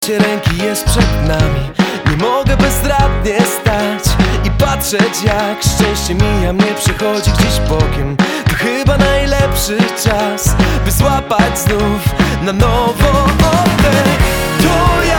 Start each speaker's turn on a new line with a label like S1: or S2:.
S1: Ręki jest przed nami. Nie mogę bezradnie stać i patrzeć, jak szczęście mija mnie, przechodzi gdzieś bokiem. To chyba najlepszy czas, by złapać znów na nowo oddech. To